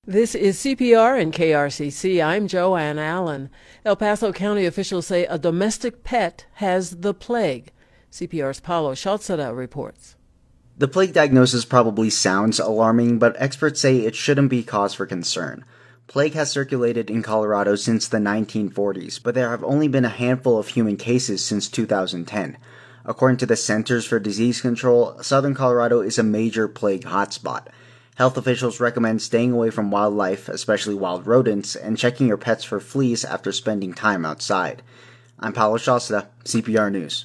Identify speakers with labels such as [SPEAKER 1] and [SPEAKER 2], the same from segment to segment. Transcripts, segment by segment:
[SPEAKER 1] This is CPR and KRCC. I'm Joanne Allen. El Paso County officials say a domestic pet has the plague. CPR's Paulo Schalzada reports.
[SPEAKER 2] The plague diagnosis probably sounds alarming, but experts say it shouldn't be cause for concern. Plague has circulated in Colorado since the 1940s, but there have only been a handful of human cases since 2010. According to the Centers for Disease Control, southern Colorado is a major plague hotspot. Health officials recommend staying away from wildlife, especially wild rodents, and checking your pets for fleas after spending time outside. I'm Paulo Schalzada, CPR News.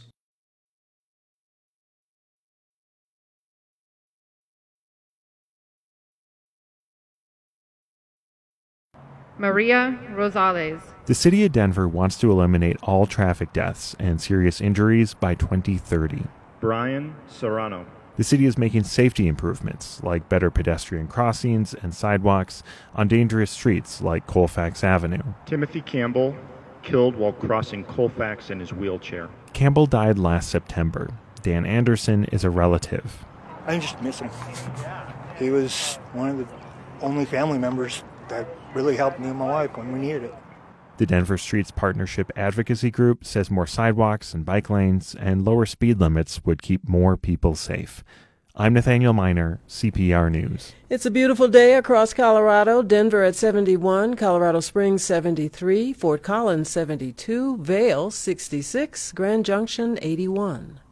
[SPEAKER 3] Maria Rosales.
[SPEAKER 4] The city of Denver wants to eliminate all traffic deaths and serious injuries by 2030.
[SPEAKER 5] Brian Serrano.
[SPEAKER 4] The city is making safety improvements, like better pedestrian crossings and sidewalks on dangerous streets like Colfax Avenue.
[SPEAKER 5] Timothy Campbell, killed while crossing Colfax in his wheelchair.
[SPEAKER 4] Campbell died last September. Dan Anderson is a relative.
[SPEAKER 6] I just miss him. He was one of the only family members that really helped me and my wife when we needed it.
[SPEAKER 4] The Denver Streets Partnership Advocacy Group says more sidewalks and bike lanes and lower speed limits would keep more people safe. I'm Nathaniel Miner, CPR News.
[SPEAKER 1] It's a beautiful day across Colorado. Denver at 71, Colorado Springs 73, Fort Collins 72, Vail 66, Grand Junction 81.